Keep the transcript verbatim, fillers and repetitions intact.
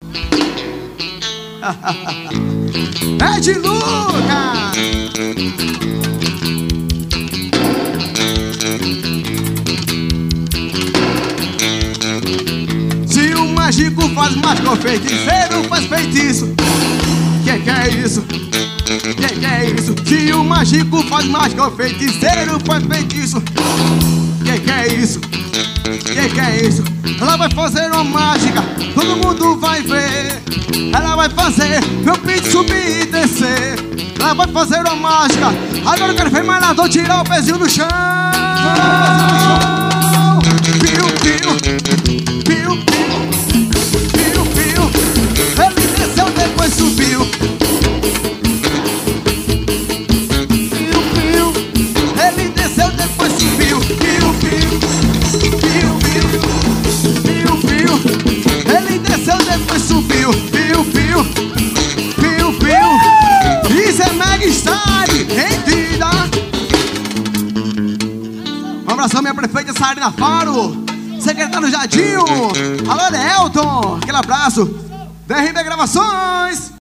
É de Lucas. Se o mágico faz mágica, o feiticeiro faz feitiço. Que que é isso? Que que é isso? Se o mágico faz mágica, o feiticeiro faz feitiço. Que que é isso? Que que é isso? Ela vai fazer uma mágica, todo mundo vai ver. Ela vai fazer meu pinto subir e descer. Ela vai fazer uma mágica. Agora eu quero ver mais nada, tirar o pezinho do chão. Piu, piu, piu, piu, piu, piu. Ele desceu, depois subiu. Piu, piu. Ele desceu, depois subiu. Piu, piu, piu, piu, piu, piu. Ele desceu, depois subiu. Piu, piu, piu, piu. Isso é Mega Style, rendida. Um abraço à minha prefeita Sarina Faro, secretário Jadinho, alô Elton, aquele abraço. D R B Gravações.